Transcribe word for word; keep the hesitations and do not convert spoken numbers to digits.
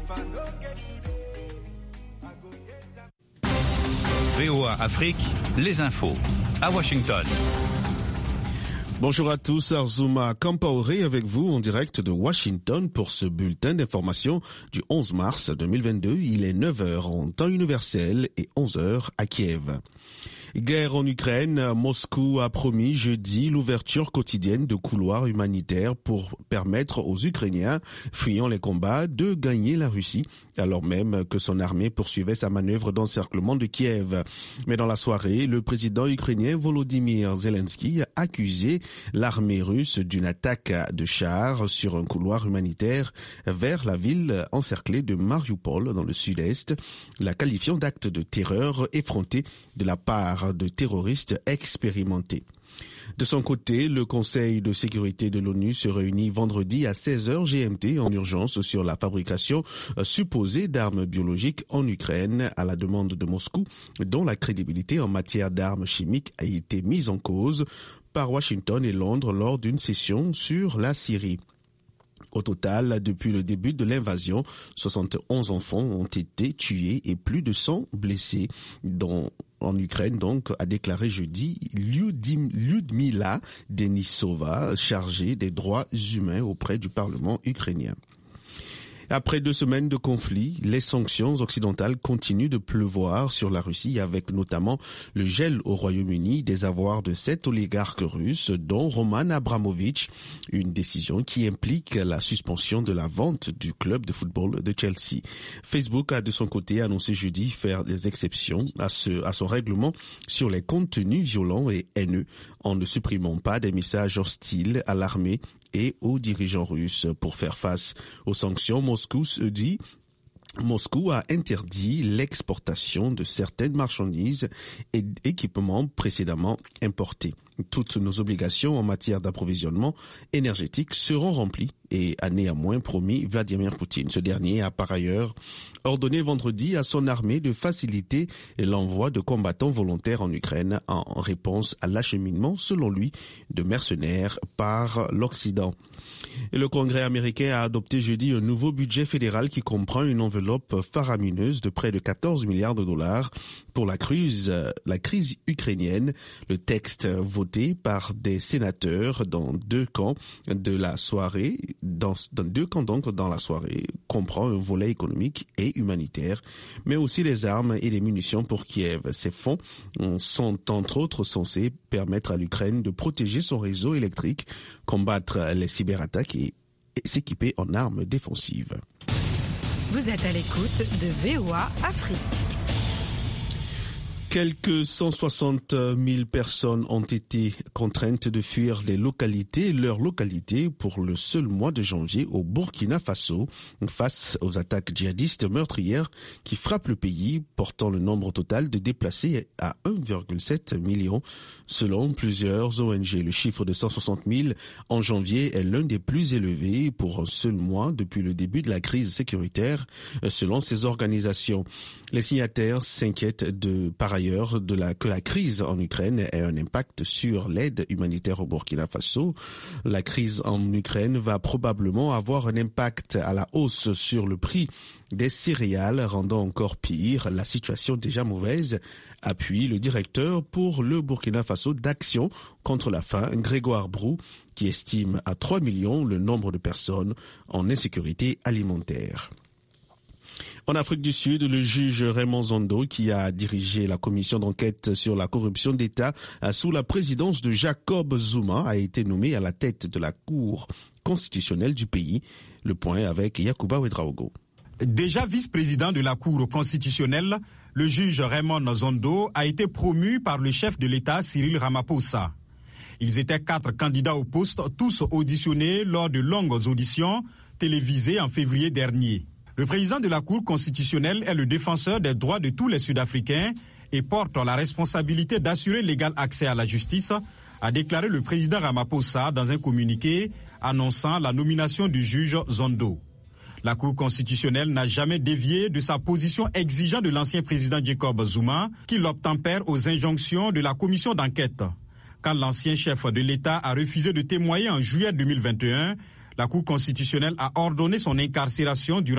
V O A Afrique, les infos, à Washington. Bonjour à tous, Arzouma Kampaoré avec vous en direct de Washington pour ce bulletin d'information du onze mars deux mille vingt-deux. Il est neuf heures en temps universel et onze heures à Kiev. Guerre en Ukraine, Moscou a promis jeudi l'ouverture quotidienne de couloirs humanitaires pour permettre aux Ukrainiens fuyant les combats de gagner la Russie, alors même que son armée poursuivait sa manœuvre d'encerclement de Kiev. Mais dans la soirée, le président ukrainien Volodymyr Zelensky a accusé l'armée russe d'une attaque de chars sur un couloir humanitaire vers la ville encerclée de Mariupol dans le sud-est, la qualifiant d'acte de terreur effronté de la part de terroristes expérimentés. De son côté, le Conseil de sécurité de l'ONU se réunit vendredi à seize heures G M T en urgence sur la fabrication supposée d'armes biologiques en Ukraine à la demande de Moscou, dont la crédibilité en matière d'armes chimiques a été mise en cause par Washington et Londres lors d'une session sur la Syrie. Au total, depuis le début de l'invasion, soixante et onze enfants ont été tués et plus de cent blessés, dont en Ukraine, donc, a déclaré jeudi Lyudmila Denisova, chargée des droits humains auprès du Parlement ukrainien. Après deux semaines de conflit, les sanctions occidentales continuent de pleuvoir sur la Russie, avec notamment le gel au Royaume-Uni des avoirs de sept oligarques russes, dont Roman Abramovich, une décision qui implique la suspension de la vente du club de football de Chelsea. Facebook a de son côté annoncé jeudi faire des exceptions à, ce, à son règlement sur les contenus violents et haineux, en ne supprimant pas des messages hostiles à l'armée et aux dirigeants russes. Pour faire face aux sanctions, Moscou se dit Moscou a interdit l'exportation de certaines marchandises et équipements précédemment importés. Toutes nos obligations en matière d'approvisionnement énergétique seront remplies et a néanmoins promis Vladimir Poutine. Ce dernier a par ailleurs ordonné vendredi à son armée de faciliter l'envoi de combattants volontaires en Ukraine en réponse à l'acheminement, selon lui, de mercenaires par l'Occident. Et le Congrès américain a adopté jeudi un nouveau budget fédéral qui comprend une enveloppe faramineuse de près de quatorze milliards de dollars pour la crise, la crise ukrainienne. Le texte voté par des sénateurs dans deux camps de la soirée, dans, dans deux camps donc dans la soirée, comprend un volet économique et humanitaire, mais aussi les armes et les munitions pour Kiev. Ces fonds sont entre autres censés permettre à l'Ukraine de protéger son réseau électrique, combattre les cyberattaques et s'équiper en armes défensives. Vous êtes à l'écoute de V O A Afrique. Quelques cent soixante mille personnes ont été contraintes de fuir les localités, leurs localités pour le seul mois de janvier au Burkina Faso face aux attaques djihadistes meurtrières qui frappent le pays, portant le nombre total de déplacés à un virgule sept million selon plusieurs O N G. Le chiffre de cent soixante mille en janvier est l'un des plus élevés pour un seul mois depuis le début de la crise sécuritaire selon ces organisations. Les signataires s'inquiètent de par ailleurs de la, que la crise en Ukraine ait un impact sur l'aide humanitaire au Burkina Faso. La crise en Ukraine va probablement avoir un impact à la hausse sur le prix des céréales, rendant encore pire la situation déjà mauvaise, appuie le directeur pour le Burkina Faso d'Action contre la faim, Grégoire Brou, qui estime à trois millions le nombre de personnes en insécurité alimentaire. En Afrique du Sud, le juge Raymond Zondo, qui a dirigé la commission d'enquête sur la corruption d'État sous la présidence de Jacob Zuma, a été nommé à la tête de la Cour constitutionnelle du pays. Le point avec Yacouba Ouedraogo. Déjà vice-président de la Cour constitutionnelle, le juge Raymond Zondo a été promu par le chef de l'État Cyril Ramaphosa. Ils étaient quatre candidats au poste, tous auditionnés lors de longues auditions télévisées en février dernier. Le président de la Cour constitutionnelle est le défenseur des droits de tous les Sud-Africains et porte la responsabilité d'assurer l'égal accès à la justice, a déclaré le président Ramaphosa dans un communiqué annonçant la nomination du juge Zondo. La Cour constitutionnelle n'a jamais dévié de sa position exigeant de l'ancien président Jacob Zuma, qui l'obtempère aux injonctions de la commission d'enquête. Quand l'ancien chef de l'État a refusé de témoigner en juillet deux mille vingt et un, la Cour constitutionnelle a ordonné son incarcération durant